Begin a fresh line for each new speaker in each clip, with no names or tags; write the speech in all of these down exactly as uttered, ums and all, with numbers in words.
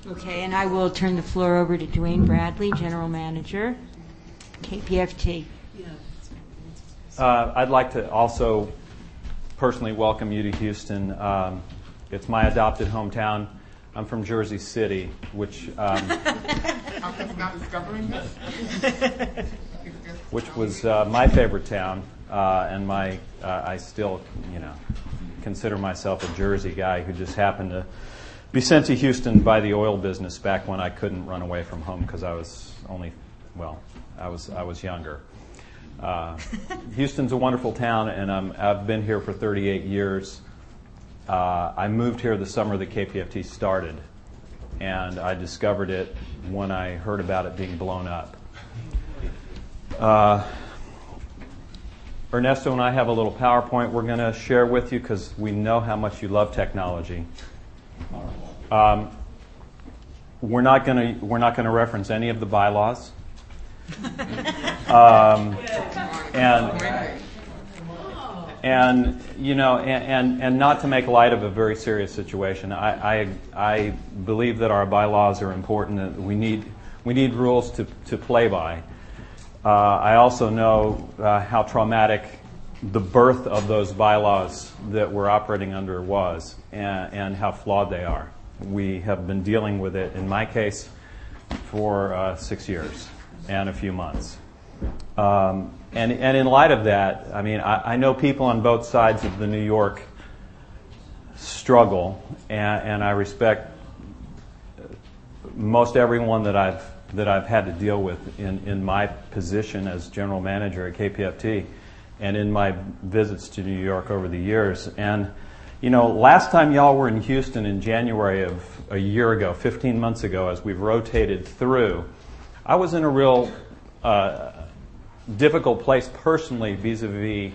Okay, and I will turn the floor over to Dwayne Bradley, General Manager, K P F T.
Uh, I'd like to also personally welcome you to Houston. Um, it's my adopted hometown. I'm from Jersey City, which um, which was uh, my favorite town, uh, and my uh, I still, you know, consider myself a Jersey guy who just happened to be sent to Houston by the oil business back when I couldn't run away from home because I was only, well, I was I was younger. Uh, Houston's a wonderful town, and I'm, I've been here for thirty-eight years. Uh, I moved here the summer that K P F T started, and I discovered it when I heard about it being blown up. Uh, Ernesto and I have a little PowerPoint we're going to share with you because we know how much you love technology. Um, we're not going to we're not going to reference any of the bylaws. um, and and you know and, and and not to make light of a very serious situation. I I, I believe that our bylaws are important. That we need we need rules to to play by. Uh, I also know uh, how traumatic the birth of those bylaws that we're operating under was, and, and how flawed they are. We have been dealing with it, in my case, for uh, six years and a few months. Um, and, and in light of that, I mean, I, I know people on both sides of the New York struggle, and, and I respect most everyone that I've that I've had to deal with in, in my position as general manager at K P F T, and in my visits to New York over the years. And you know, last time y'all were in Houston in January of a year ago, fifteen months ago, as we've rotated through, I was in a real uh, difficult place personally vis-a-vis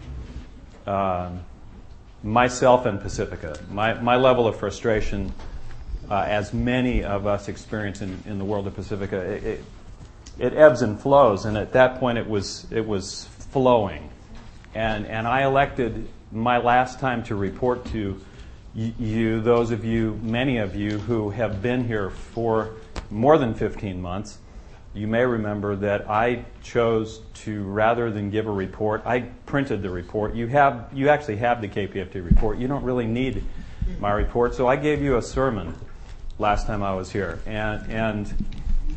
uh, myself and Pacifica. My, my level of frustration, uh, as many of us experience in, in the world of Pacifica, it, it, it ebbs and flows, and at that point it was it was flowing. And, and I elected my last time to report to y- you, those of you, many of you who have been here for more than fifteen months, you may remember that I chose to, rather than give a report, I printed the report. You have, you actually have the K P F T report. You don't really need my report. So I gave you a sermon last time I was here. And, and,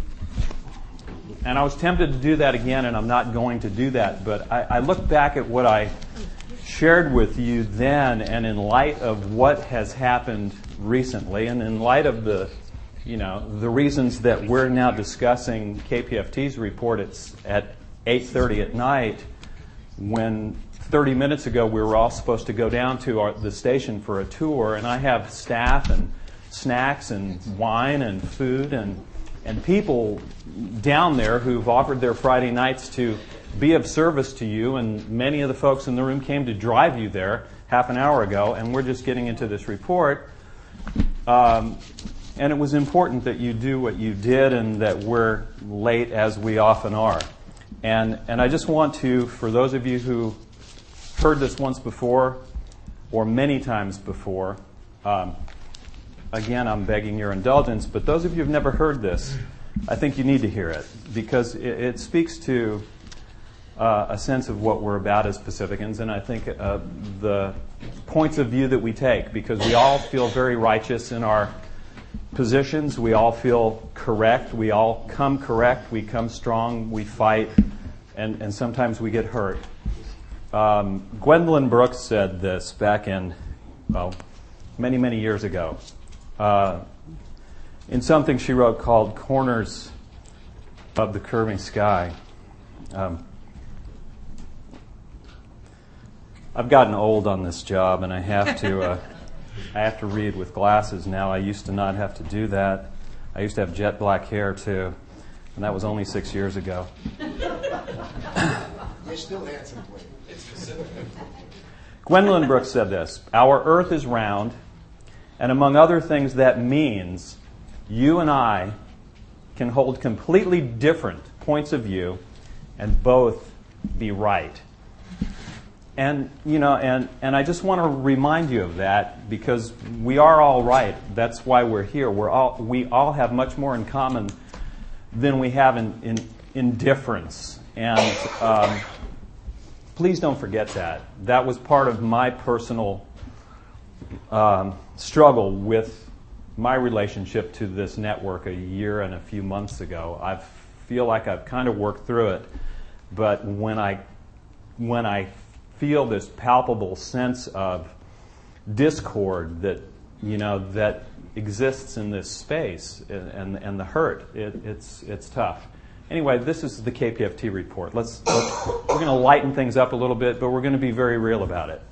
and I was tempted to do that again, and I'm not going to do that. But I, I look back at what I shared with you then, and in light of what has happened recently, and in light of the, you know, the reasons that we're now discussing K P F T's report at, at eight thirty at night, when thirty minutes ago we were all supposed to go down to our, the station for a tour, and I have staff and snacks and wine and food and and people down there who've offered their Friday nights to be of service to you, and many of the folks in the room came to drive you there half an hour ago, and we're just getting into this report. Um, and it was important that you do what you did, and that we're late, as we often are. And and I just want to, for those of you who heard this once before, or many times before, um, again, I'm begging your indulgence, but those of you who've never heard this, I think you need to hear it, because it, it speaks to uh, a sense of what we're about as Pacificans, and I think uh, the points of view that we take, because we all feel very righteous in our positions, we all feel correct, we all come correct, we come strong, we fight, and, and sometimes we get hurt. Um, Gwendolyn Brooks said this back in, well, many, many years ago. Uh, in something she wrote called Corners of the Curving Sky. Um, I've gotten old on this job, and I have to uh, I have to read with glasses now. I used to not have to do that. I used to have jet black hair too, and that was only six years ago.
You're still handsomely.
Gwendolyn Brooks said this: "Our Earth is round, and among other things that means you and I can hold completely different points of view and both be right." and you know, and, and I just want to remind you of that, because we are all right. That's why we're here. We're all we all have much more in common than we have in in, in difference. And um, please don't forget that. That was part of my personal um, struggle with my relationship to this network a year and a few months ago. I feel like I've kind of worked through it, but when I when I feel this palpable sense of discord that you know that exists in this space and and, and the hurt, it, it's it's tough. Anyway, this is the K P F T report. Let's, let's we're going to lighten things up a little bit, but we're going to be very real about it.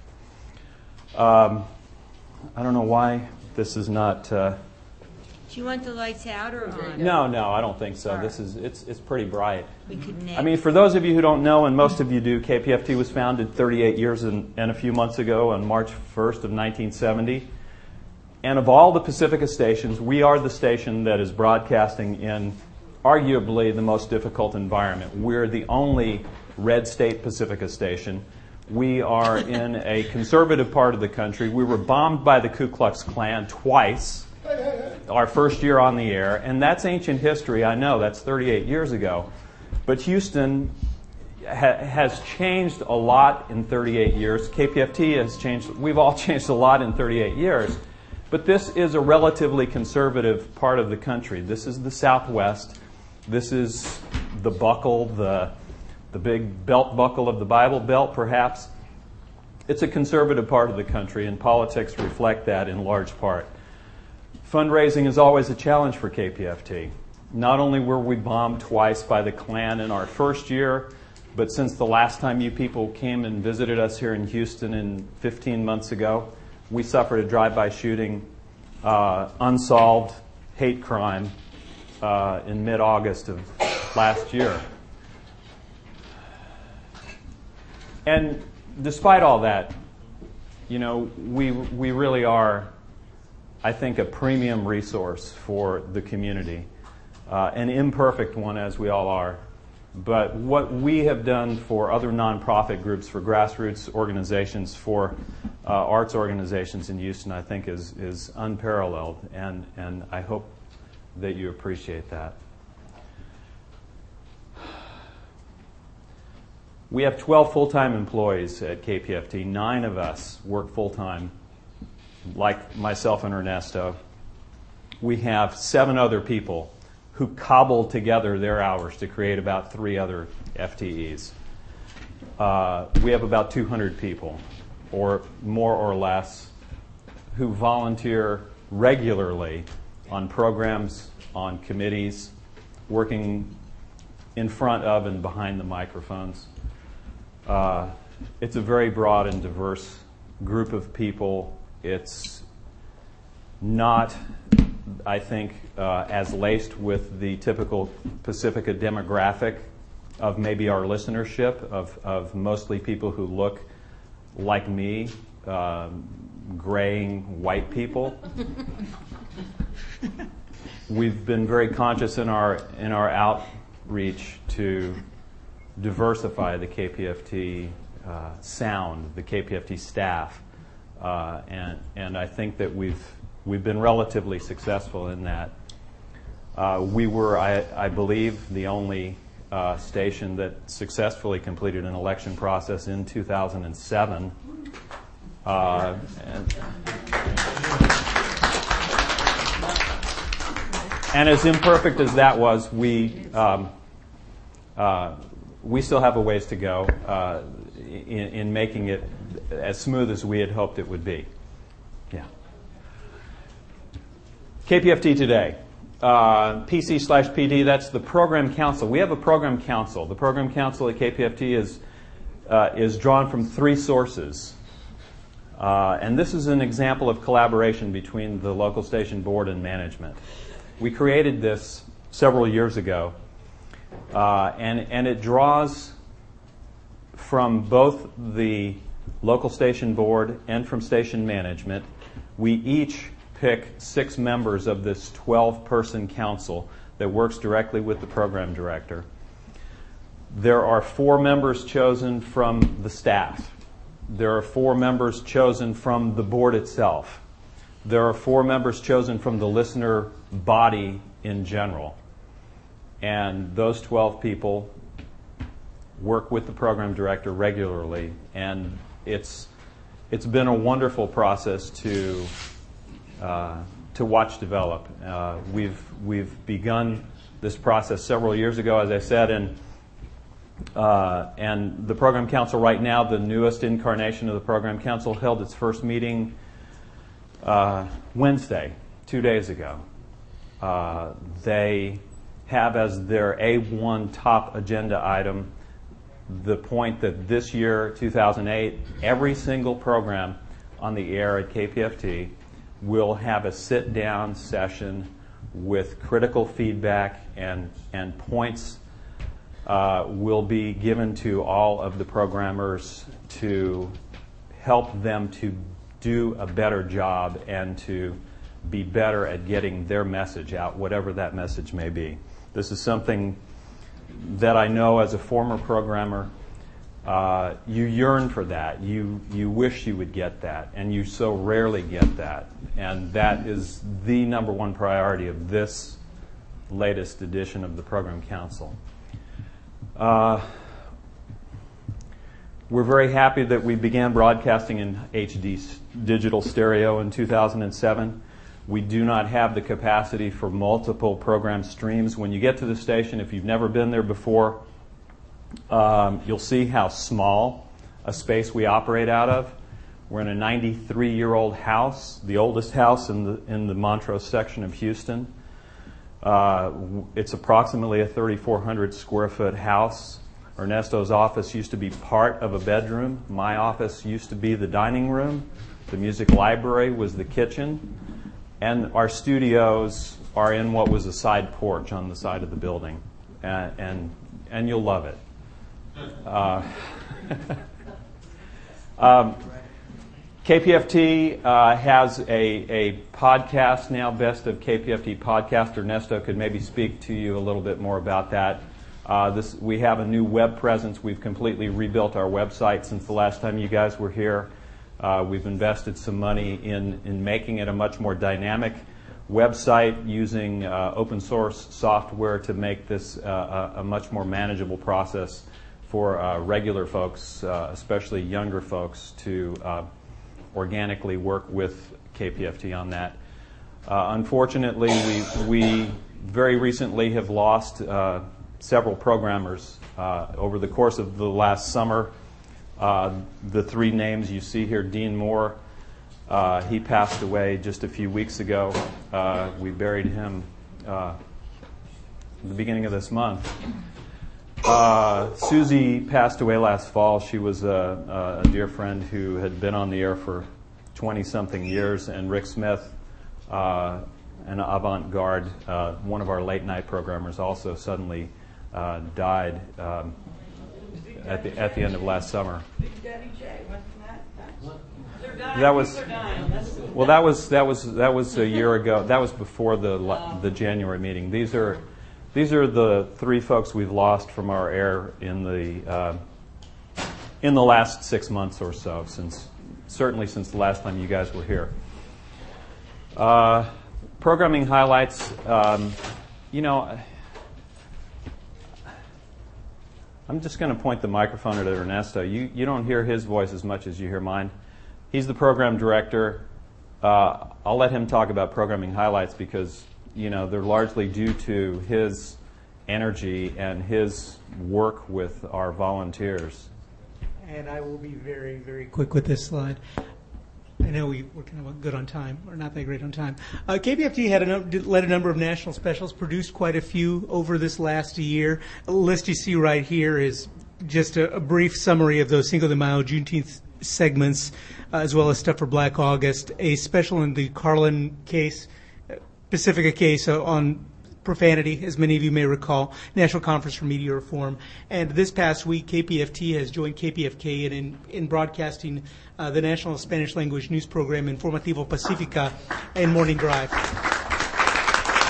Um, I don't know why this is not. Uh,
Do you want the lights out or on?
no, no, I don't think so. This is it's it's pretty bright.
We could knit.
I mean, for those of you who don't know, and most of you do, K P F T was founded thirty-eight years and, and a few months ago on March first of nineteen seventy. And of all the Pacifica stations, we are the station that is broadcasting in arguably the most difficult environment. We're the only red state Pacifica station. We are in a conservative part of the country. We were bombed by the Ku Klux Klan twice our first year on the air, and that's ancient history. I know, that's thirty-eight years ago. But Houston ha- has changed a lot in thirty-eight years. K P F T has changed. We've all changed a lot in thirty-eight years. But this is a relatively conservative part of the country. This is the Southwest. This is the buckle, the the big belt buckle of the Bible Belt, perhaps. It's a conservative part of the country, and politics reflect that in large part. Fundraising is always a challenge for K P F T. Not only were we bombed twice by the Klan in our first year, but since the last time you people came and visited us here in Houston in fifteen months ago, we suffered a drive-by shooting, uh, unsolved hate crime uh, in mid-August of last year. And despite all that, you know, we we really are, I think, a premium resource for the community, uh, an imperfect one, as we all are. But what we have done for other nonprofit groups, for grassroots organizations, for uh, arts organizations in Houston, I think is is unparalleled, and and I hope that you appreciate that. We have twelve full-time employees at K P F T. Nine of us work full-time, like myself and Ernesto. We have seven other people who cobbled together their hours to create about three other F T Es. Uh, we have about two hundred people, or more or less, who volunteer regularly on programs, on committees, working in front of and behind the microphones. Uh, it's a very broad and diverse group of people. It's not, I think, uh, as laced with the typical Pacifica demographic of maybe our listenership, of, of mostly people who look like me, uh, graying white people. We've been very conscious in our in our outreach to diversify the K P F T uh, sound, the K P F T staff, uh, and and I think that we've we've been relatively successful in that. Uh, we were, I, I believe, the only uh, station that successfully completed an election process in two thousand seven. Uh, and, and as imperfect as that was, we um, uh, we still have a ways to go uh, in, in making it as smooth as we had hoped it would be. Yeah. K P F T Today. Uh, P C slash P D, that's the program council. We have a program council. The program council at K P F T is uh, is drawn from three sources. Uh, and this is an example of collaboration between the local station board and management. We created this several years ago, uh, and, and it draws from both the local station board and from station management. We each pick six members of this twelve-person council that works directly with the program director. There are four members chosen from the staff. there are four members chosen from the board itself. There are four members chosen from the listener body in general. And those twelve people work with the program director regularly. And it's it's been a wonderful process to uh, to watch develop. Uh, we've we've begun this process several years ago, as I said, and uh, and the Program Council right now, the newest incarnation of the Program Council, held its first meeting uh, Wednesday, two days ago. Uh, they have as their A one top agenda item the point that this year, two thousand eight, every single program on the air at K P F T will have a sit-down session with critical feedback and, and points uh, will be given to all of the programmers to help them to do a better job and to be better at getting their message out, whatever that message may be. This is something that I know as a former programmer, uh, you yearn for that. You you wish you would get that, and you so rarely get that. And that is the number one priority of this latest edition of the Program Council. Uh, we're very happy that we began broadcasting in H D digital stereo in two thousand seven. We do not have the capacity for multiple program streams. When you get to the station, if you've never been there before, um, you'll see how small a space we operate out of. We're in a ninety-three-year-old house, the oldest house in the in the Montrose section of Houston. Uh, it's approximately a thirty-four hundred square foot house. Ernesto's office used to be part of a bedroom. My office used to be the dining room. The music library was the kitchen. And our studios are in what was a side porch on the side of the building. And and, and you'll love it. Uh, um, K P F T uh, has a, a podcast now, Best of K P F T Podcast. Ernesto could maybe speak to you a little bit more about that. Uh, this we have a new web presence. We've completely rebuilt our website since the last time you guys were here. Uh, we've invested some money in, in making it a much more dynamic website using uh, open source software to make this uh, a, a much more manageable process for uh, regular folks, uh, especially younger folks, to uh, organically work with K P F T on that. Uh, unfortunately, we, we very recently have lost uh, several programmers uh, over the course of the last summer. Uh, the three names you see here, Dean Moore, uh, he passed away just a few weeks ago. Uh, we buried him uh, at the beginning of this month. Uh, Susie passed away last fall. She was a, a dear friend who had been on the air for twenty-something years. And Rick Smith, uh, an avant-garde, uh, one of our late-night programmers, also suddenly uh, died. Um, At the at the end of last summer.
Big Daddy J, wasn't that? They're dying.
That was
They're dying. That's
well. That was that was that was a year ago. That was before the the January meeting. These are these are the three folks we've lost from our air in the uh, in the last six months or so. Since certainly since the last time you guys were here. Uh, programming highlights. Um, you know. I'm just going to point the microphone at Ernesto. You you don't hear his voice as much as you hear mine. He's the program director. Uh, I'll let him talk about programming highlights because, you know, they're largely due to his energy and his work with our volunteers.
And I will be very, very quick with this slide. I know we were kind of good on time, or not that great on time. Uh, K P F T had a num- led a number of national specials, produced quite a few over this last year. The list you see right here is just a, a brief summary of those Cinco de Mayo, Juneteenth segments, uh, as well as stuff for Black August. A special in the Carlin case, uh, Pacifica case uh, on profanity, as many of you may recall, National Conference for Media Reform. And this past week, K P F T has joined K P F K in, in, in broadcasting uh, the national Spanish language news program Informativo Pacifica and Morning Drive.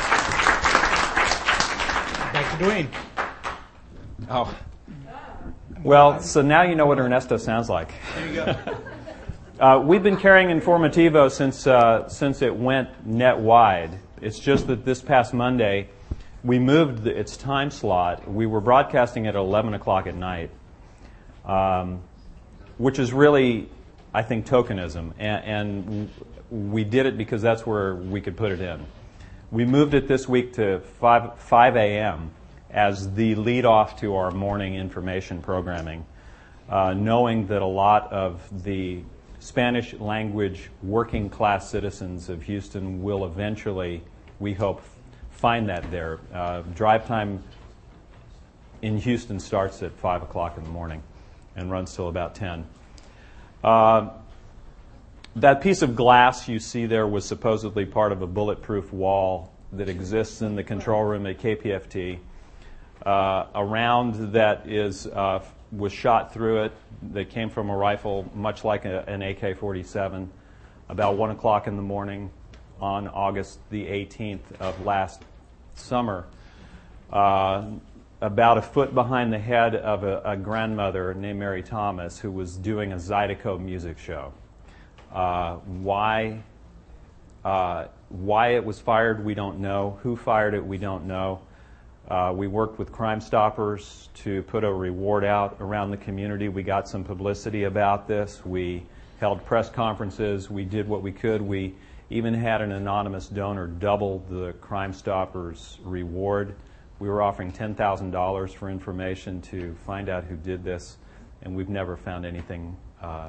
Back to Dwayne.
Oh,
Well, so now you know what Ernesto sounds like.
There you go.
uh, we've been carrying Informativo since uh, since it went net wide. It's just that this past Monday, we moved the, its time slot. We were broadcasting at eleven o'clock at night, um, which is really, I think, tokenism. And, and we did it because that's where we could put it in. We moved it this week to five a.m. as the lead-off to our morning information programming, uh, knowing that a lot of the Spanish language working class citizens of Houston will eventually, we hope, find that there. Uh, drive time in Houston starts at five o'clock in the morning and runs till about ten. Uh, that piece of glass you see there was supposedly part of a bulletproof wall that exists in the control room at K P F T. Uh, a round that is uh, was shot through it that came from a rifle, much like a, an A K forty-seven, about one o'clock in the morning on August the eighteenth of last summer, uh, about a foot behind the head of a, a grandmother named Mary Thomas who was doing a Zydeco music show. Uh, why, uh, why it was fired, we don't know. Who fired it, we don't know. Uh, we worked with Crime Stoppers to put a reward out around the community. We got some publicity about this. We held press conferences. We did what we could. We even had an anonymous donor double the Crime Stoppers reward. We were offering ten thousand dollars for information to find out who did this, and we've never found anything. Uh,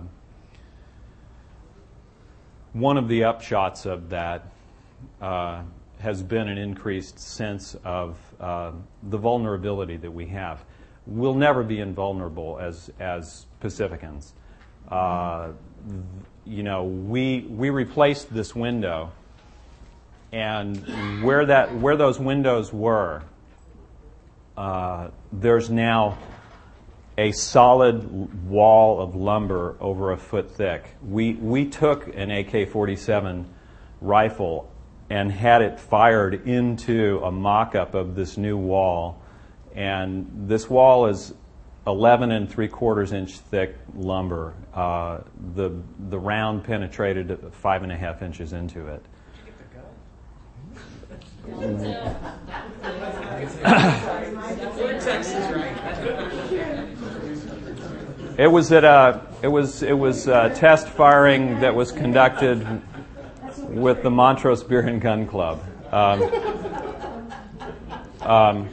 one of the upshots of that uh, has been an increased sense of uh, the vulnerability that we have. We'll never be invulnerable as as Pacificans. Uh, you know, we we replaced this window, and where that where those windows were, uh, there's now a solid wall of lumber over a foot thick. We we took an A K forty-seven rifle and had it fired into a mock-up of this new wall. And this wall is eleven and three quarters inch thick lumber. Uh, the the round penetrated five and a half inches into it. It was at a it was it was a test firing that was conducted with the Montrose Beer and Gun Club. Um, um,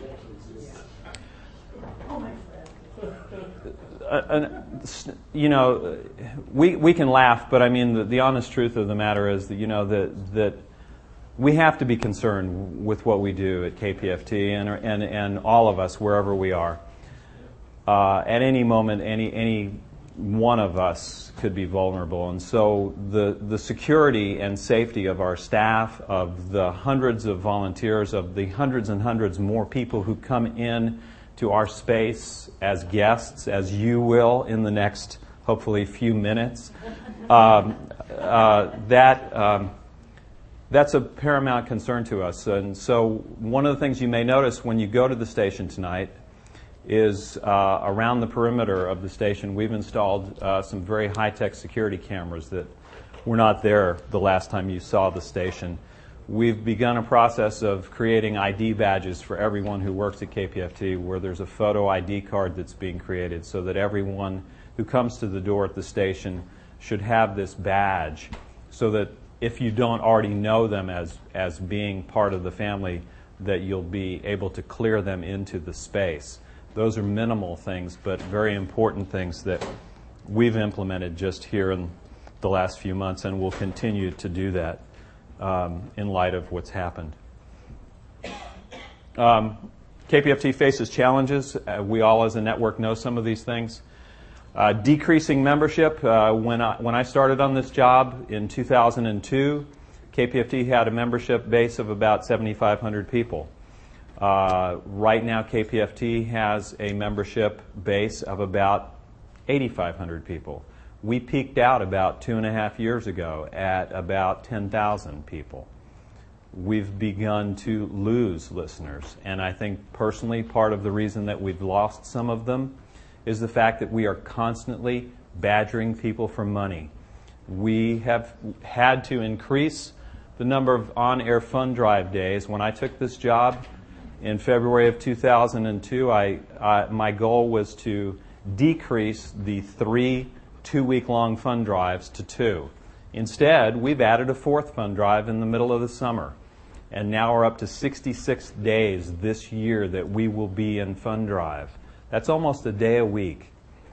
uh, uh, you know, we we can laugh, but I mean the, the honest truth of the matter is that you know that that we have to be concerned with what we do at K P F T and and and all of us wherever we are. Uh, at any moment, any any one of us could be vulnerable, and so the the security and safety of our staff, of the hundreds of volunteers, of the hundreds and hundreds more people who come in to our space as guests, as you will in the next hopefully few minutes, um, uh, that um, that's a paramount concern to us. And so one of the things you may notice when you go to the station tonight is uh, around the perimeter of the station, we've installed uh, some very high-tech security cameras that were not there the last time you saw the station. We've begun a process of creating I D badges for everyone who works at K P F T, where there's a photo I D card that's being created so that everyone who comes to the door at the station should have this badge, so that if you don't already know them as, as being part of the family, that you'll be able to clear them into the space. Those are minimal things, but very important things that we've implemented just here in the last few months, and will continue to do that um, in light of what's happened. Um, K P F T faces challenges. Uh, we all as a network know some of these things. Uh, decreasing membership. Uh, when I, when I started on this job in two thousand two, K P F T had a membership base of about seventy-five hundred people. Uh, right now, K P F T has a membership base of about eighty-five hundred people. We peaked out about two and a half years ago at about ten thousand people. We've begun to lose listeners, and I think personally part of the reason that we've lost some of them is the fact that we are constantly badgering people for money. We have had to increase the number of on-air fund drive days. When I took this job in February of two thousand two, I, I, my goal was to decrease the three two-week-long fund drives to two. Instead, we've added a fourth fund drive in the middle of the summer. And now we're up to sixty-six days this year that we will be in fund drive. That's almost a day a week.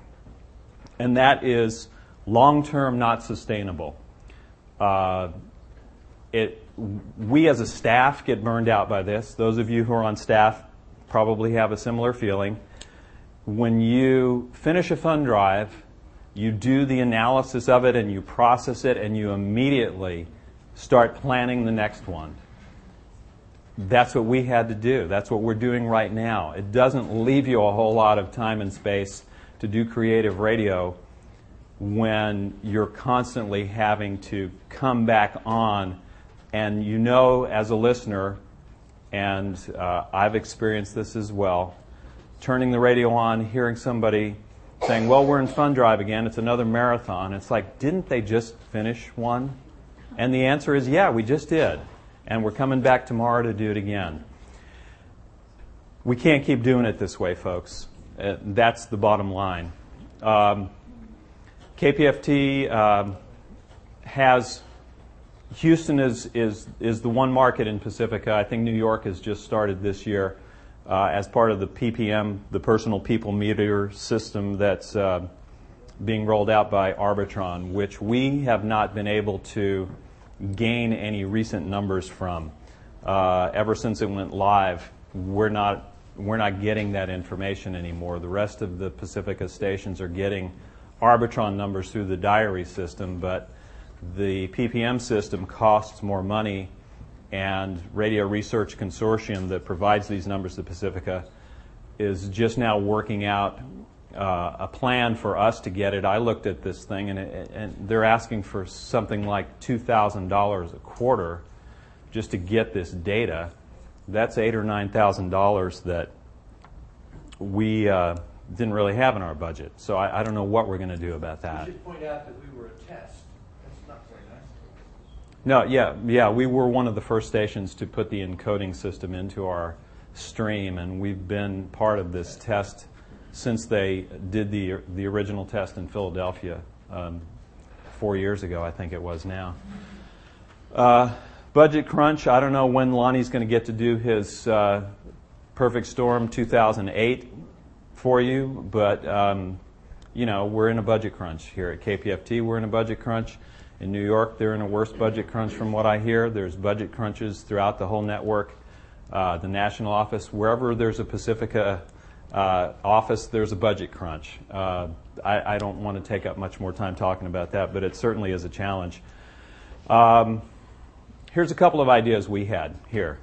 And that is long-term not sustainable. Uh, it, we as a staff get burned out by this. Those of you who are on staff probably have a similar feeling. When you finish a fund drive, you do the analysis of it and you process it and you immediately start planning the next one. That's what we had to do. That's what we're doing right now. It doesn't leave you a whole lot of time and space to do creative radio when you're constantly having to come back on. And you know, as a listener, and uh, I've experienced this as well, turning the radio on, hearing somebody saying, well, we're in fund drive again, it's another marathon. It's like, didn't they just finish one? And the answer is, yeah, we just did. And we're coming back tomorrow to do it again. We can't keep doing it this way, folks. Uh, that's the bottom line. Um, K P F T um, has, Houston is, is, is the one market in Pacifica. I think New York has just started this year uh, as part of the P P M, the Personal People Meter system that's uh, being rolled out by Arbitron, which we have not been able to gain any recent numbers from. Uh, ever since it went live, we're not we're not getting that information anymore. The rest of the Pacifica stations are getting Arbitron numbers through the diary system, but the P P M system costs more money, and Radio Research Consortium that provides these numbers to Pacifica is just now working out Uh, a plan for us to get it. I looked at this thing, and, it, and they're asking for something like two thousand dollars a quarter just to get this data. That's eight or nine thousand dollars that we uh, didn't really have in our budget. So I, I don't know what we're going to do about that.
You should point out that we were a test. That's not very nice.
No, yeah, yeah, we were one of the first stations to put the encoding system into our stream, and we've been part of this test since they did the the original test in Philadelphia um, four years ago, I think it was now. Uh, budget crunch, I don't know when Lonnie's going to get to do his uh, Perfect Storm two thousand eight for you, but, um, you know, we're in a budget crunch here at K P F T. We're in a budget crunch. In New York, they're in a worse budget crunch from what I hear. There's budget crunches throughout the whole network. Uh, the national office, wherever there's a Pacifica Uh, office, there's a budget crunch. Uh, I, I don't want to take up much more time talking about that, but it certainly is a challenge. Um, here's a couple of ideas we had here.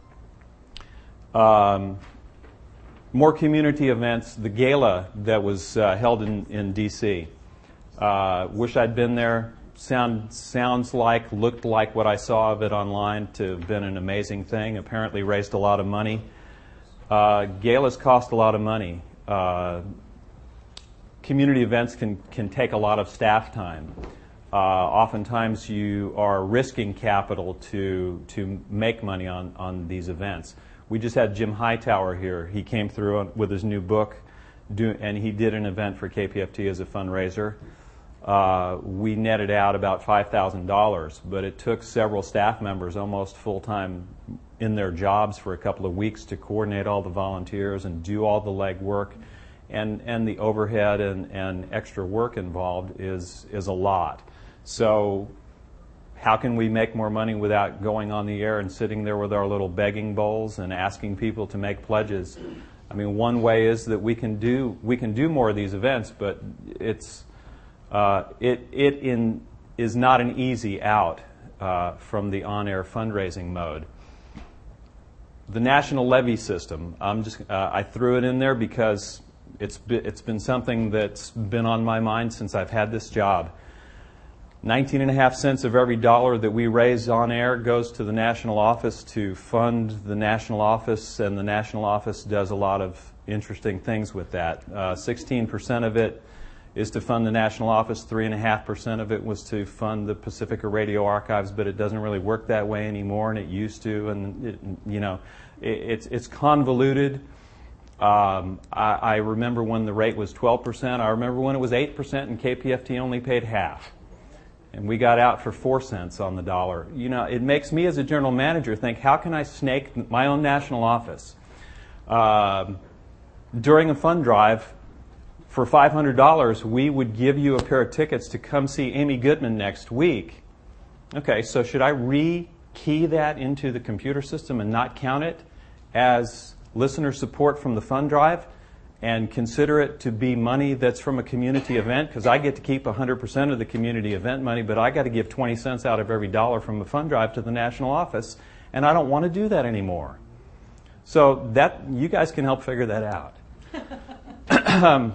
Um, more community events. The gala that was uh, held in, in D C Uh, wish I'd been there. Sound, sounds like, looked like what I saw of it online to have been an amazing thing. Apparently raised a lot of money. Uh, galas cost a lot of money. Uh, community events can, can take a lot of staff time. Uh, oftentimes you are risking capital to to make money on, on these events. We just had Jim Hightower here. He came through on, with his new book, do, and he did an event for K P F T as a fundraiser. Uh, we netted out about five thousand dollars, but it took several staff members almost full-time in their jobs for a couple of weeks to coordinate all the volunteers and do all the legwork, and and the overhead and, and extra work involved is is a lot. So how can we make more money without going on the air and sitting there with our little begging bowls and asking people to make pledges? I mean, one way is that we can do we can do more of these events, but it's uh, it it in is not an easy out uh, from the on-air fundraising mode. The national levy system. I'm just uh, I threw it in there because it's be, it's been something that's been on my mind since I've had this job. nineteen and a half cents of every dollar that we raise on air goes to the national office to fund the national office, and the national office does a lot of interesting things with that. Uh, sixteen percent of it is to fund the national office. three point five percent of it was to fund the Pacifica Radio Archives, but it doesn't really work that way anymore, and it used to. And, it, you know, it, it's, it's convoluted. Um, I, I remember when the rate was twelve percent. I remember when it was eight percent, and K P F T only paid half. And we got out for four cents on the dollar. You know, it makes me as a general manager think, how can I snake my own national office? Uh, during a fund drive, for five hundred dollars, we would give you a pair of tickets to come see Amy Goodman next week. Okay, so should I re-key that into the computer system and not count it as listener support from the fund drive and consider it to be money that's from a community event? Because I get to keep one hundred percent of the community event money, but I got to give twenty cents out of every dollar from the fund drive to the national office, and I don't want to do that anymore. So that you guys can help figure that out. um,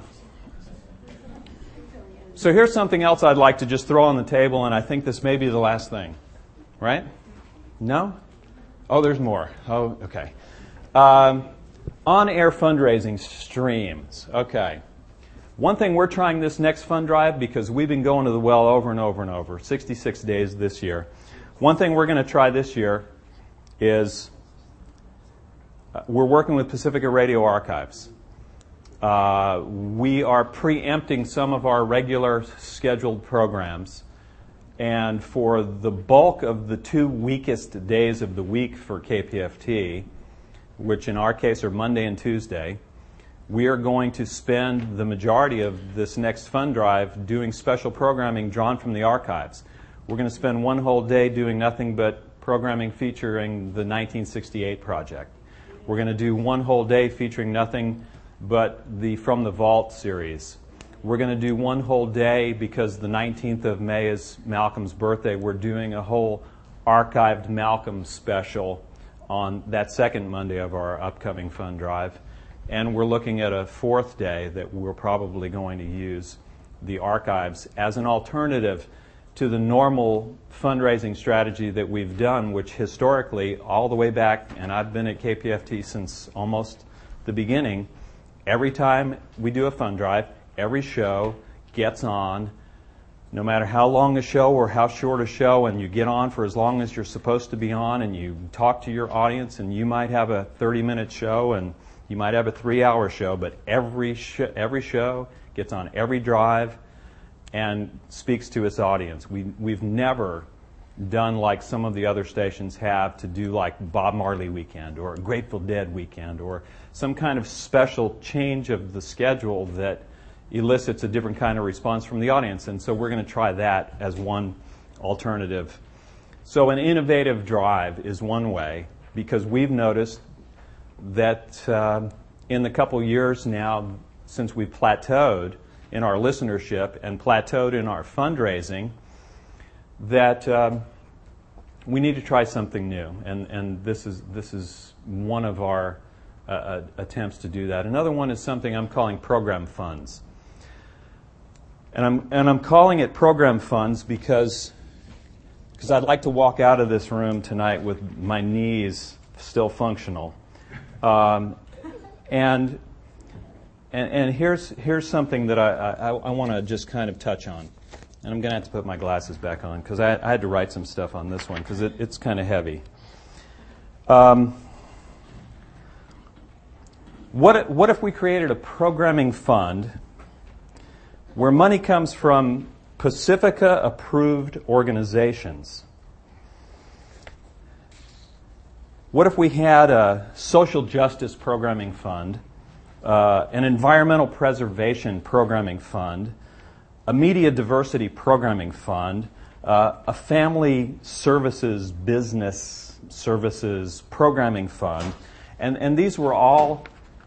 So here's something else I'd like to just throw on the table, and I think this may be the last thing. Right? No? Oh, there's more. Oh, okay. Um, on-air fundraising streams. Okay. One thing we're trying this next fund drive, because we've been going to the well over and over and over, sixty-six days this year. One thing we're going to try this year is uh, we're working with Pacifica Radio Archives. Uh, we are preempting some of our regular scheduled programs, and for the bulk of the two weakest days of the week for K P F T, which in our case are Monday and Tuesday, we are going to spend the majority of this next fund drive doing special programming drawn from the archives. We're going to spend one whole day doing nothing but programming featuring the nineteen sixty-eight project. We're going to do one whole day featuring nothing but the From the Vault series. We're going to do one whole day, because the nineteenth of May is Malcolm's birthday, we're doing a whole archived Malcolm special on that second Monday of our upcoming fund drive. And we're looking at a fourth day that we're probably going to use the archives as an alternative to the normal fundraising strategy that we've done, which historically, all the way back, and I've been at K P F T since almost the beginning, every time we do a fund drive, every show gets on, no matter how long a show or how short a show, and you get on for as long as you're supposed to be on, and you talk to your audience, and you might have a thirty-minute show, and you might have a three-hour show, but every sh- every show gets on every drive and speaks to its audience. We, we've never done like some of the other stations have, to do like Bob Marley weekend or Grateful Dead weekend or some kind of special change of the schedule that elicits a different kind of response from the audience. And so we're going to try that as one alternative. So an innovative drive is one way, because we've noticed that uh, in the couple years now since we've plateaued in our listenership and plateaued in our fundraising, that um, we need to try something new, and and this is this is one of our uh, uh, attempts to do that. Another one is something I'm calling program funds, and I'm and I'm calling it program funds because because I'd like to walk out of this room tonight with my knees still functional, um, and and and here's here's something that I I, I want to just kind of touch on. And I'm going to have to put my glasses back on, because I, I had to write some stuff on this one, because it, it's kind of heavy. Um, what, what if we created a programming fund where money comes from Pacifica-approved organizations? What if we had a social justice programming fund, uh, an environmental preservation programming fund, a media diversity programming fund, uh, a family services, business services programming fund, and, and these were all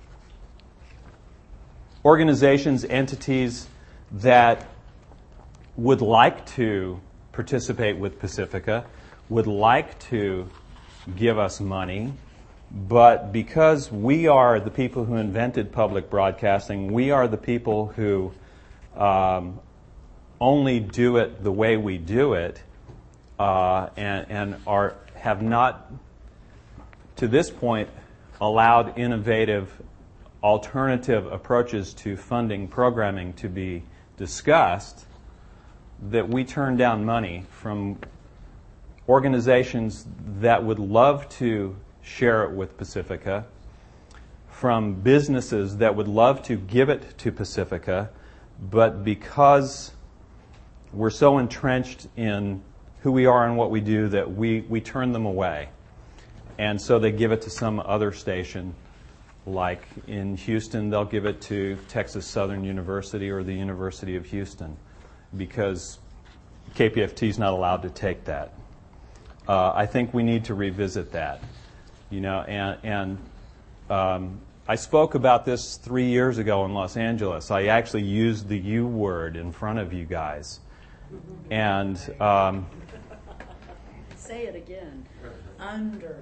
organizations, entities that would like to participate with Pacifica, would like to give us money, but because we are the people who invented public broadcasting, we are the people who um, only do it the way we do it, uh, and, and are have not, to this point, allowed innovative alternative approaches to funding programming to be discussed, that we turn down money from organizations that would love to share it with Pacifica, from businesses that would love to give it to Pacifica, but because we're so entrenched in who we are and what we do that we, we turn them away. And so they give it to some other station. Like in Houston, they'll give it to Texas Southern University or the University of Houston, because K P F T is not allowed to take that. Uh, I think we need to revisit that. You know, and, and um, I spoke about this three years ago in Los Angeles. I actually used the U word in front of you guys. And um,
say it again. Under.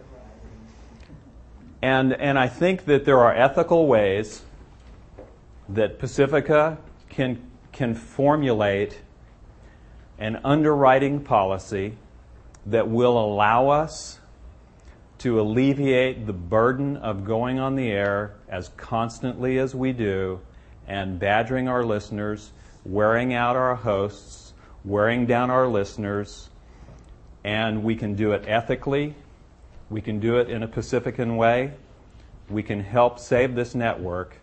And and I think that there are ethical ways that Pacifica can can formulate an underwriting policy that will allow us to alleviate the burden of going on the air as constantly as we do and badgering our listeners, wearing out our hosts, wearing down our listeners, and we can do it ethically. We can do it in a Pacifican way. We can help save this network.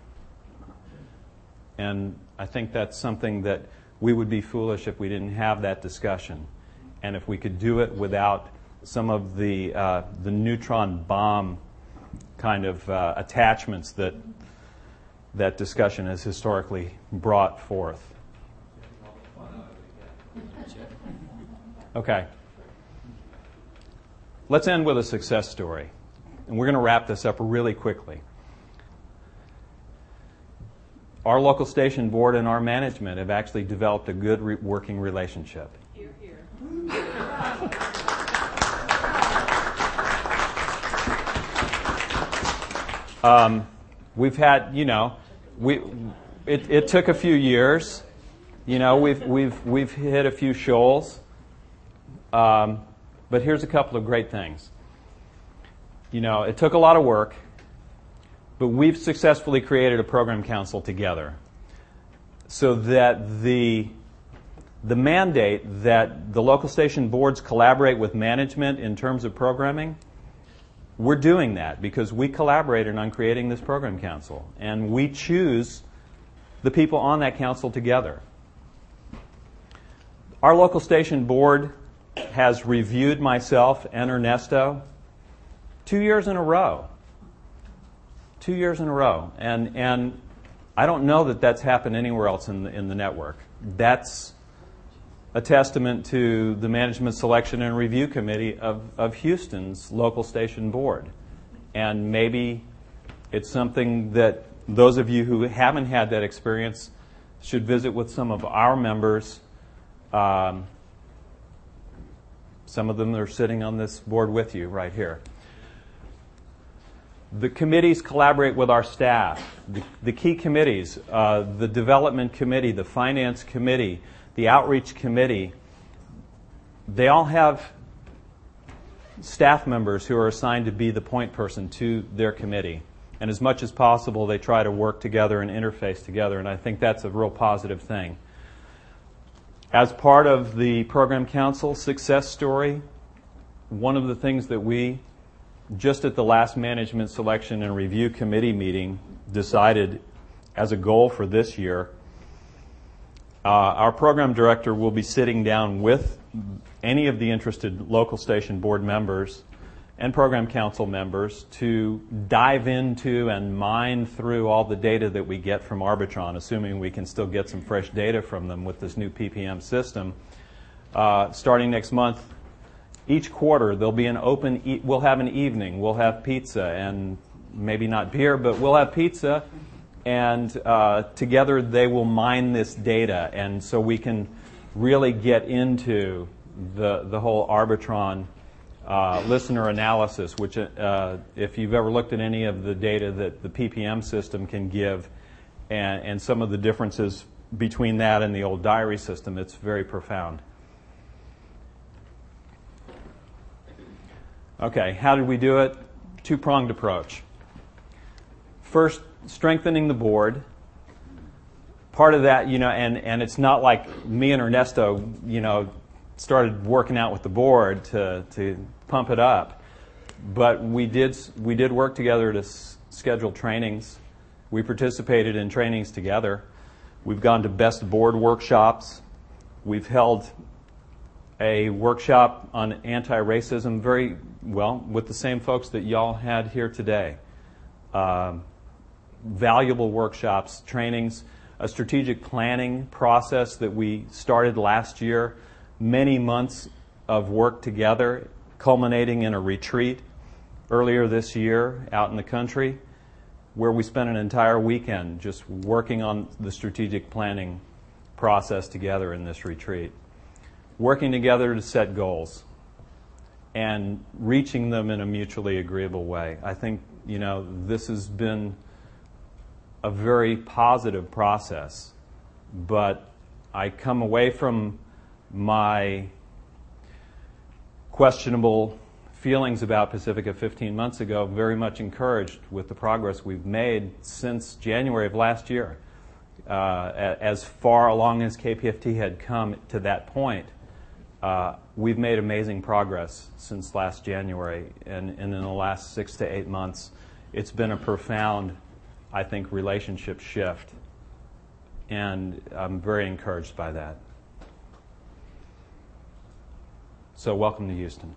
And I think that's something that we would be foolish if we didn't have that discussion. And if we could do it without some of the uh, the neutron bomb kind of uh, attachments that that discussion has historically brought forth. Okay. Let's end with a success story. And we're going to wrap this up really quickly. Our local station board and our management have actually developed a good re- working relationship.
Here, here.
Um, we've had, you know, we it, it took a few years. You know, we've we've we've hit a few shoals. Um, But here's a couple of great things. You know, it took a lot of work, but we've successfully created a program council together so that the, the mandate that the local station boards collaborate with management in terms of programming, we're doing that because we collaborated on creating this program council, and we choose the people on that council together. Our local station board has reviewed myself and Ernesto two years in a row. Two years in a row. And and I don't know that that's happened anywhere else in the, in the network. That's a testament to the Management Selection and Review Committee of, of Houston's local station board. And maybe it's something that those of you who haven't had that experience should visit with some of our members. Um, some of them are sitting on this board with you right here. The committees collaborate with our staff. The, the key committees, uh, the development committee, the finance committee, the outreach committee, they all have staff members who are assigned to be the point person to their committee. And as much as possible, they try to work together and interface together, and I think that's a real positive thing. As part of the Program Council success story, one of the things that we, just at the last Management Selection and Review Committee meeting, decided as a goal for this year, uh, our program director will be sitting down with any of the interested local station board members and program council members to dive into and mine through all the data that we get from Arbitron, assuming we can still get some fresh data from them with this new P P M system. Uh, starting next month, each quarter there'll be an open, e- we'll have an evening, we'll have pizza and maybe not beer, but we'll have pizza, and uh, together they will mine this data, and so we can really get into the the whole Arbitron Uh, listener analysis, which uh, if you've ever looked at any of the data that the P P M system can give and, and some of the differences between that and the old diary system, it's very profound. Okay, how did we do it? Two-pronged approach. First, strengthening the board. Part of that, you know, and, and it's not like me and Ernesto, you know, started working out with the board to, to pump it up. But we did, we did work together to s- schedule trainings. We participated in trainings together. We've gone to best board workshops. We've held a workshop on anti-racism very well with the same folks that y'all had here today. Um, valuable workshops, trainings, a strategic planning process that we started last year, many months of work together, culminating in a retreat earlier this year out in the country, where we spent an entire weekend just working on the strategic planning process together in this retreat. Working together to set goals and reaching them in a mutually agreeable way. I think, you know, this has been a very positive process, but I come away from my questionable feelings about Pacifica fifteen months ago very much encouraged with the progress we've made since January of last year. Uh, as far along as K P F T had come to that point, uh, we've made amazing progress since last January, and, and in the last six to eight months, it's been a profound, I think, relationship shift, and I'm very encouraged by that. So welcome to Houston.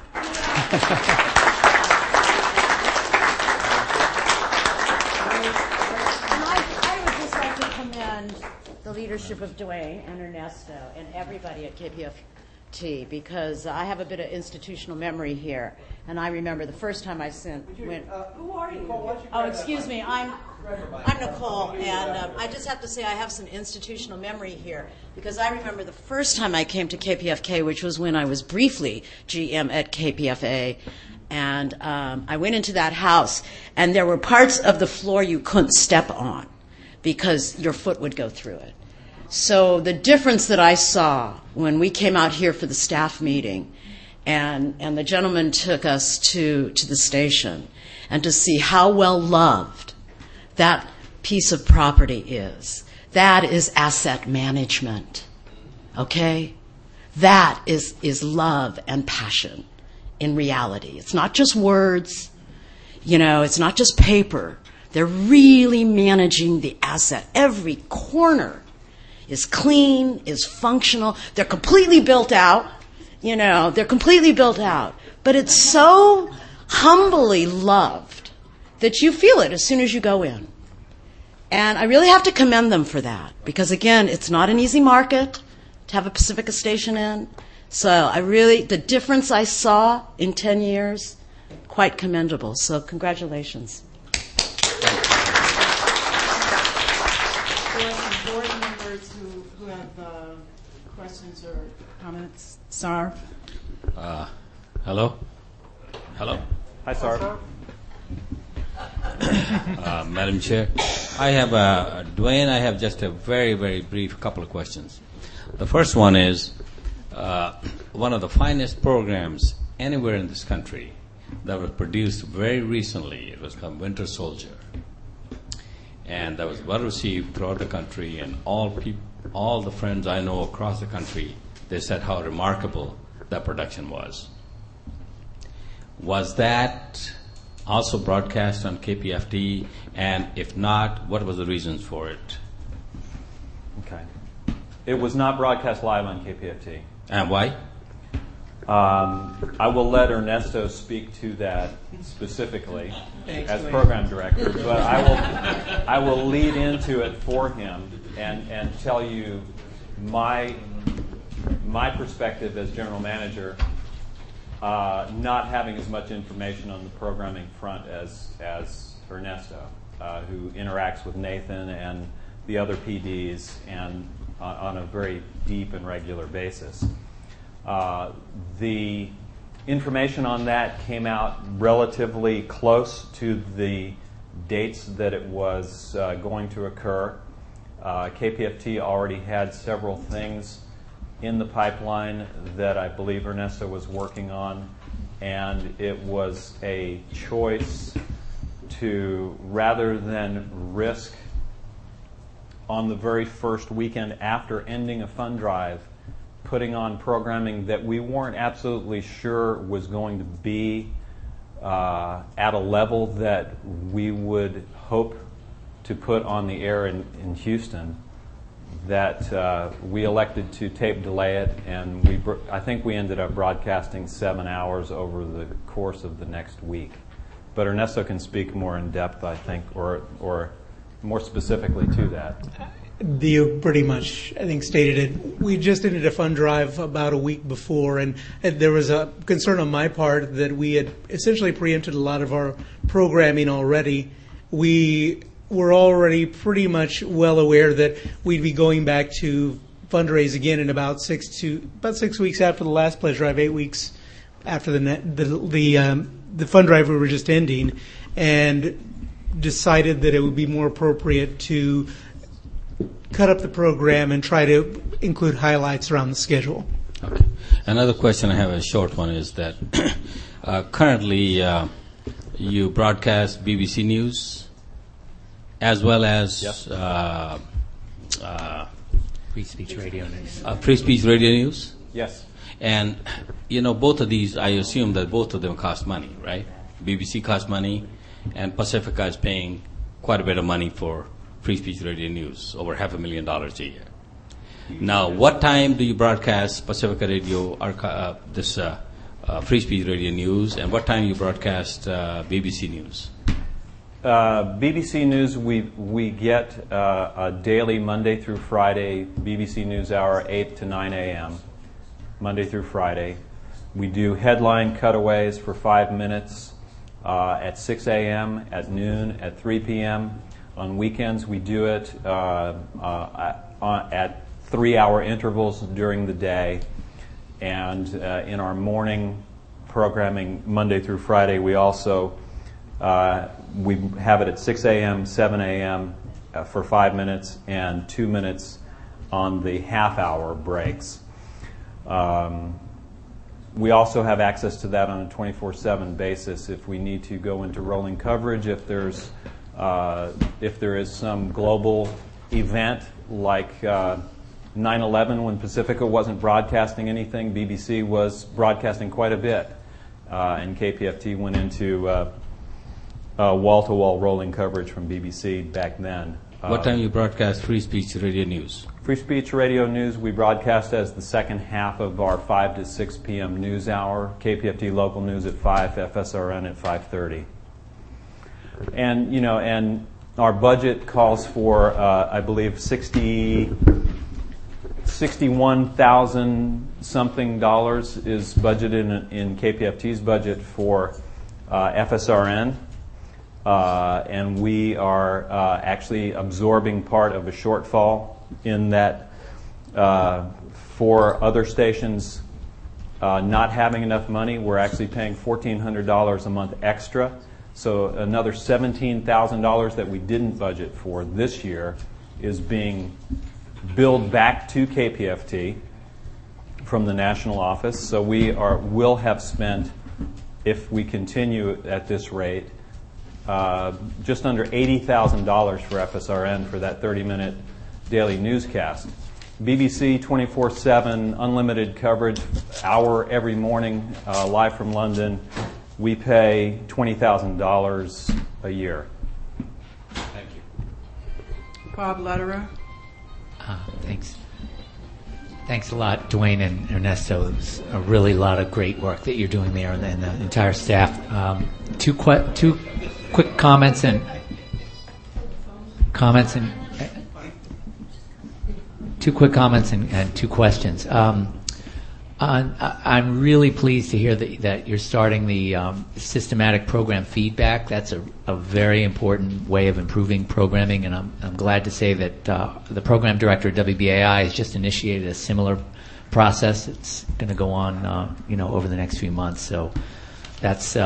I would just like to commend the leadership of Dwayne and Ernesto and everybody at K P F T, because I have a bit of institutional memory here, and I remember the first time I sent went.
Uh, who are you? Nicole, why don't you
Oh,
grab that
excuse
mic?
me, I'm
Grab her mic.
I'm Nicole, and um, I just have to say I have some institutional memory here, because I remember the first time I came to K P F K, which was when I was briefly G M at K P F A. And um, I went into that house, and there were parts of the floor you couldn't step on because your foot would go through it. So the difference that I saw when we came out here for the staff meeting, and, and the gentleman took us to, to the station, and to see how well loved that piece of property is, that is asset management, okay? That is, is love and passion. In reality, it's not just words, you know, it's not just paper. They're really managing the asset. Every corner is clean, is functional. They're completely built out, you know, they're completely built out. But it's so humbly loved that you feel it as soon as you go in. And I really have to commend them for that, because again, it's not an easy market to have a Pacifica station in. So I really, the difference I saw in ten years, quite commendable. So congratulations.
There are some board members who, who have uh, questions or comments. Sar?
Uh, hello? Hello?
Hi, Sarv.
Uh, Madam Chair, I have, uh, Dwayne, I have just a very, very brief couple of questions. The first one is, uh, one of the finest programs anywhere in this country that was produced very recently, it was called Winter Soldier. And that was well received throughout the country, and all peop- all the friends I know across the country, they said how remarkable that production was. Was that also broadcast on K P F T, and if not, what was the reasons for it?
Okay. It was not broadcast live on K P F T.
And why?
Um, I will let Ernesto speak to that specifically
Thanks,
as
Dwayne.
program director, but I will I will lead into it for him and, and tell you my my perspective as general manager, uh, not having as much information on the programming front as as Ernesto, uh, who interacts with Nathan and the other P Ds and on, on a very deep and regular basis. Uh, the information on that came out relatively close to the dates that it was uh, going to occur. Uh, Uh, K P F T already had several things in the pipeline that I believe Ernesto was working on, and it was a choice to, rather than risk on the very first weekend after ending a fund drive, putting on programming that we weren't absolutely sure was going to be uh, at a level that we would hope to put on the air in, in Houston, that uh, we elected to tape delay it, and we br- I think we ended up broadcasting seven hours over the course of the next week. But Ernesto can speak more in depth, I think, or or more specifically to that.
You pretty much, I think, stated it. We just ended a fund drive about a week before, and, and there was a concern on my part that we had essentially preempted a lot of our programming already. We were already pretty much well aware that we'd be going back to fundraise again in about six to about six weeks after the last pledge drive, eight weeks after the net, the the um, the fund drive we were just ending, and decided that it would be more appropriate to cut up the program and try to include highlights around the schedule.
Okay. Another question I have, a short one, is that uh, currently uh, you broadcast B B C News as well as
Yep.
uh, uh,
Free Speech Radio News.
uh, Free Speech Radio News.
Yes.
And, you know, both of these, I assume that both of them cost money, right? B B C costs money, and Pacifica is paying quite a bit of money for Free Speech Radio News, over half a million dollars a year. Now, what time do you broadcast Pacifica Radio, uh, this uh, uh, Free Speech Radio News, and what time do you broadcast uh, B B C News?
Uh, B B C News, we we get uh, a daily Monday through Friday B B C News hour, eight to nine a.m., Monday through Friday. We do headline cutaways for five minutes uh, at six a.m., at noon, at three p.m. On weekends, we do it uh, uh, at, at three-hour intervals during the day. And uh, in our morning programming, Monday through Friday, we also uh, we have it at six a.m., seven a.m. Uh, for five minutes, and two minutes on the half-hour breaks. Um, we also have access to that on a twenty-four seven basis if we need to go into rolling coverage, if there's Uh, if there is some global event like uh, nine eleven, when Pacifica wasn't broadcasting anything, B B C was broadcasting quite a bit, uh, and K P F T went into uh, uh, wall-to-wall rolling coverage from B B C back then. Uh,
What time you broadcast Free Speech Radio News?
Free Speech Radio News we broadcast as the second half of our five to six p.m. news hour. K P F T Local News at five, F S R N at five thirty. And, you know, and our budget calls for, uh, I believe, sixty, sixty-one thousand something dollars is budgeted in, in K P F T's budget for uh, F S R N. Uh, and we are uh, actually absorbing part of a shortfall in that uh, for other stations uh, not having enough money, we're actually paying fourteen hundred dollars a month extra. So another seventeen thousand dollars that we didn't budget for this year is being billed back to K P F T from the national office. So we are will have spent, if we continue at this rate, uh, just under eighty thousand dollars for F S R N for that thirty-minute daily newscast. B B C twenty-four seven, unlimited coverage, hour every morning, uh, live from London. We pay twenty thousand dollars a year.
Thank you.
Bob Lederer.
Uh, thanks. Thanks a lot, Dwayne and Ernesto. It's a really lot of great work that you're doing there, and the, and the entire staff. Um, two qu- two quick comments and comments and uh, two quick comments and, and two questions. Um, Uh, I'm really pleased to hear that, that you're starting the um, systematic program feedback. That's a, a very important way of improving programming, and I'm, I'm glad to say that uh, the program director at W B A I has just initiated a similar process. It's going to go on, uh, you know, over the next few months. So that's um,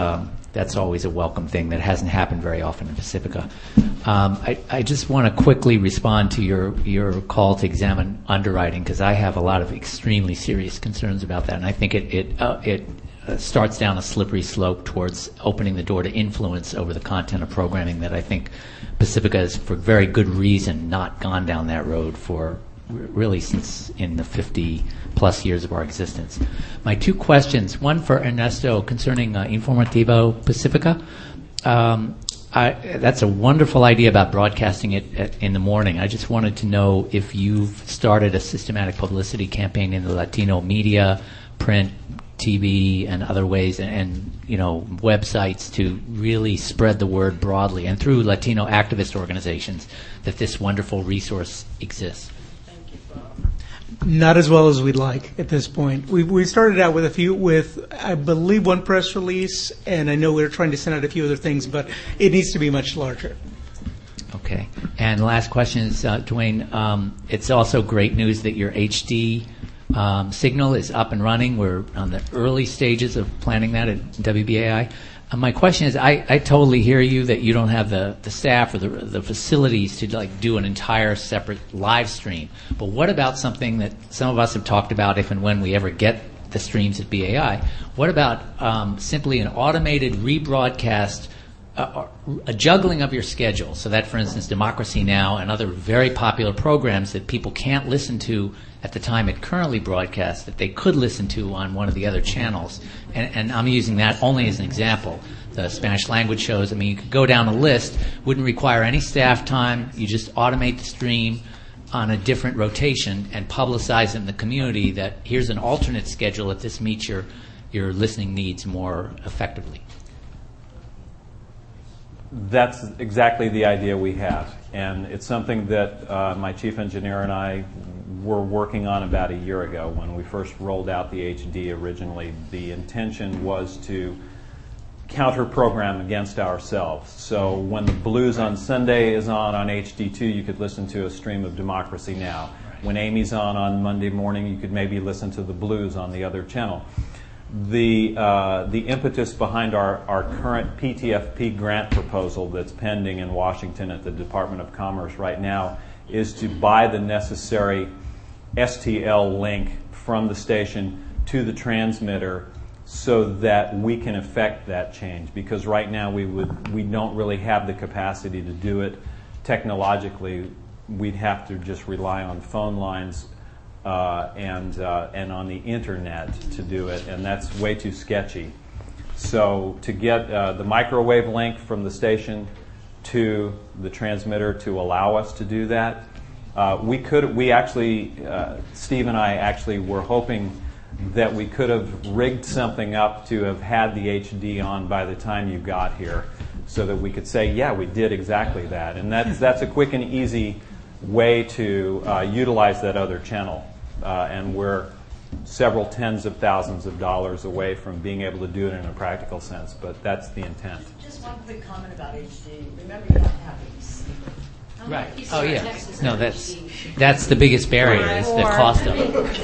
that's always a welcome thing that hasn't happened very often in Pacifica. Um, I, I just want to quickly respond to your, your call to examine underwriting, because I have a lot of extremely serious concerns about that, and I think it it uh, it uh, starts down a slippery slope towards opening the door to influence over the content of programming that I think Pacifica has, for very good reason, not gone down that road for really since in the fifty plus years of our existence. My two questions, one for Ernesto concerning uh, Informativo Pacifica. Um, I, that's a wonderful idea about broadcasting it at, in the morning. I just wanted to know if you've started a systematic publicity campaign in the Latino media, print, T V, and other ways, and, and you know, websites to really spread the word broadly and through Latino activist organizations that this wonderful resource exists.
Not as well as we'd like at this point. We we started out with a few, with I believe one press release, and I know we we're trying to send out a few other things, but it needs to be much larger.
Okay. And the last question is, uh, Dwayne, um, it's also great news that your H D um, signal is up and running. We're on the early stages of planning that at W B A I. Uh, my question is, I, I totally hear you that you don't have the, the staff or the, the facilities to like do an entire separate live stream. But what about something that some of us have talked about if and when we ever get the streams at B A I? What about um, simply an automated rebroadcast, uh, a juggling of your schedule, so that, for instance, Democracy Now! And other very popular programs that people can't listen to at the time it currently broadcasts, that they could listen to on one of the other channels. And, and I'm using that only as an example. The Spanish language shows, I mean, you could go down a list, wouldn't require any staff time. You just automate the stream on a different rotation and publicize in the community that here's an alternate schedule if this meets your, your listening needs more effectively.
That's exactly the idea we have, and it's something that uh, my chief engineer and I were working on about a year ago when we first rolled out the H D originally. The intention was to counter-program against ourselves. So when the Blues on Sunday is on on H D two, you could listen to a stream of Democracy Now! When Amy's on on Monday morning, you could maybe listen to the Blues on the other channel. The uh, the impetus behind our, our current P T F P grant proposal that's pending in Washington at the Department of Commerce right now is to buy the necessary S T L link from the station to the transmitter so that we can effect that change. Because right now we would we don't really have the capacity to do it technologically. We'd have to just rely on phone lines Uh, and uh, and on the internet to do it, and that's way too sketchy. So to get uh, the microwave link from the station to the transmitter to allow us to do that, uh, we could. We actually, uh, Steve and I actually were hoping that we could have rigged something up to have had the H D on by the time you got here, so that we could say, yeah, we did exactly that, and that's that's a quick and easy way to uh, utilize that other channel. Uh, and we're several tens of thousands of dollars away from being able to do it in a practical sense, but that's the intent.
Just one quick comment about H D. Remember, you have to have a receiver.
Right. Oh, yeah. No, that's that's the biggest barrier is the cost of it.
It's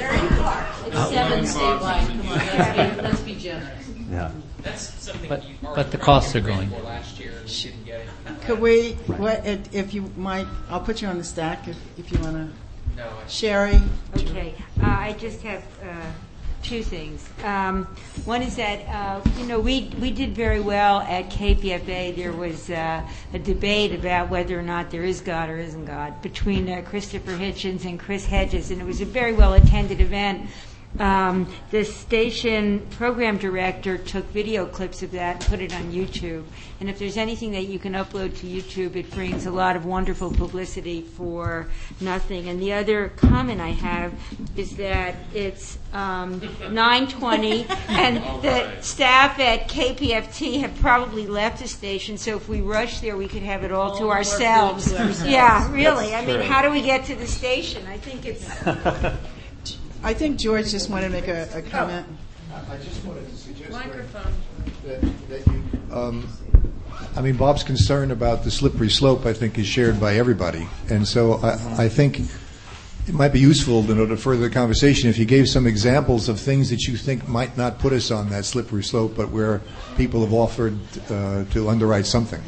seven statewide. Come on, let's be, let's be generous.
Yeah.
That's something
But-
you
but the costs are going.
for last year and didn't get it.
Could we,
Right.
what, if if you might, I'll put you on the stack if, if you want to.
No, I-
Sherry?
Okay, uh, I just have uh, two things. Um, one is that, uh, you know, we, we did very well at K P F A. There was uh, a debate about whether or not there is God or isn't God between uh, Christopher Hitchens and Chris Hedges, and it was a very well-attended event. Um, the station program director took video clips of that and put it on YouTube. And if there's anything that you can upload to YouTube, it brings a lot of wonderful publicity for nothing. And the other comment I have is that it's um, nine twenty, and the staff at K P F T have probably left the station, so if we rush there, we could have it all to ourselves. Yeah, really. I mean, how do we get to the station? I think it's...
I think George just wanted to make a, a comment.
I just wanted to suggest
Microphone.
that, that you, um, I mean, Bob's concern about the slippery slope, I think, is shared by everybody. And so I, I think it might be useful, you know, to further the conversation if you gave some examples of things that you think might not put us on that slippery slope, but where people have offered uh, to underwrite something.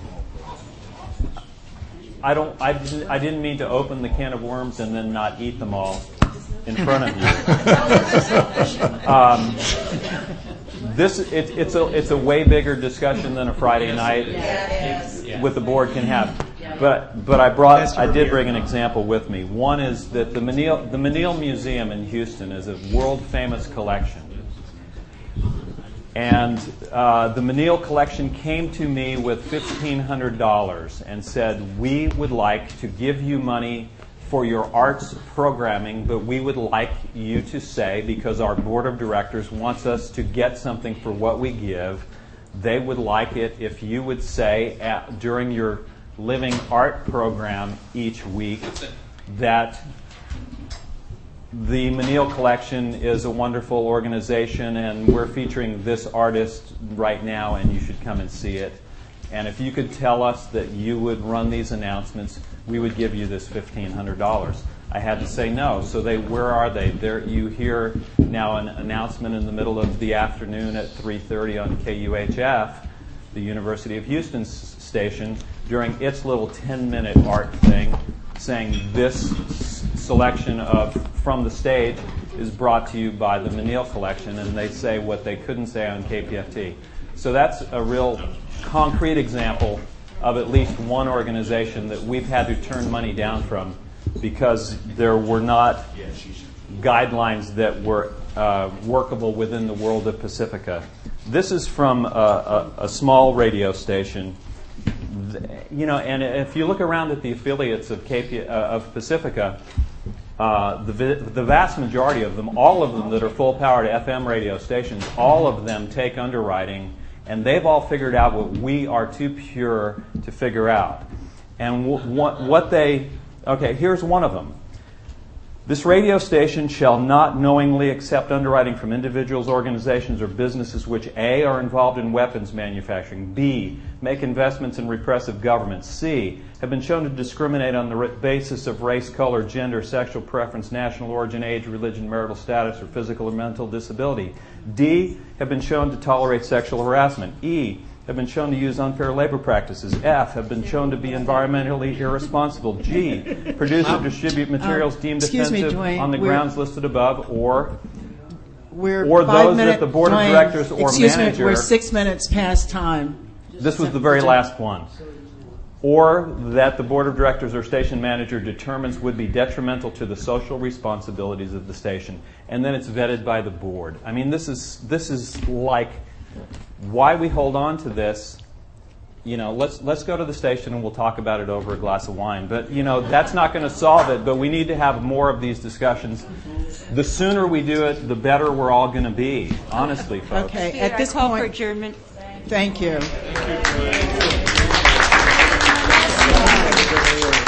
I don't. I didn't, I didn't mean to open the can of worms and then not eat them all in front of you. um, this it, it's a it's a way bigger discussion than a Friday night
Yeah,
with the board can have. But but I brought I did bring an example with me. One is that the Menil the Menil Museum in Houston is a world famous collection. And uh, the Menil collection came to me with fifteen hundred dollars and said, we would like to give you money for your arts programming, but we would like you to say, because our board of directors wants us to get something for what we give, they would like it if you would say at, during your living art program each week that the Menil Collection is a wonderful organization and we're featuring this artist right now and you should come and see it. And if you could tell us that you would run these announcements, we would give you this fifteen hundred dollars. I had to say no. So they, where are they? There, you hear now an announcement in the middle of the afternoon at three thirty on K U H F, the University of Houston s- station, during its little ten-minute art thing, saying this s- selection of From the Stage is brought to you by the Menil Collection, and they say what they couldn't say on K P F T. So that's a real concrete example of at least one organization that we've had to turn money down from because there were not guidelines that were uh, workable within the world of Pacifica. This is from a, a, a small radio station. You know, and if you look around at the affiliates of K P, uh, of Pacifica, uh, the the vast majority of them, all of them that are full-powered F M radio stations, all of them take underwriting, and they've all figured out what we are too pure to figure out. And w- what, what they, okay, here's one of them. This radio station shall not knowingly accept underwriting from individuals, organizations, or businesses which A, are involved in weapons manufacturing, B, make investments in repressive governments, C, have been shown to discriminate on the basis of race, color, gender, sexual preference, national origin, age, religion, marital status, or physical or mental disability, D, have been shown to tolerate sexual harassment, E, have been shown to use unfair labor practices, F, have been shown to be environmentally irresponsible, G, produce or distribute materials
Um,
deemed
excuse me,
offensive
Dwayne,
on the
we're-
grounds listed above, or
We're
or
five
those that
minute-
the board of
Dwayne,
directors or
excuse
manager-
me, we're six minutes past time.
this was the very last one, or that the board of directors or station manager determines would be detrimental to the social responsibilities of the station, and then it's vetted by the board. I mean, this is this is like why we hold on to this. You know, let's let's go to the station and we'll talk about it over a glass of wine. But, you know, that's not going to solve it, but we need to have more of these discussions. The sooner we do it, the better we're all going to be, honestly, folks.
Okay,
Peter,
at this
I call for
point,
adjournment.
thank you.
Thank you.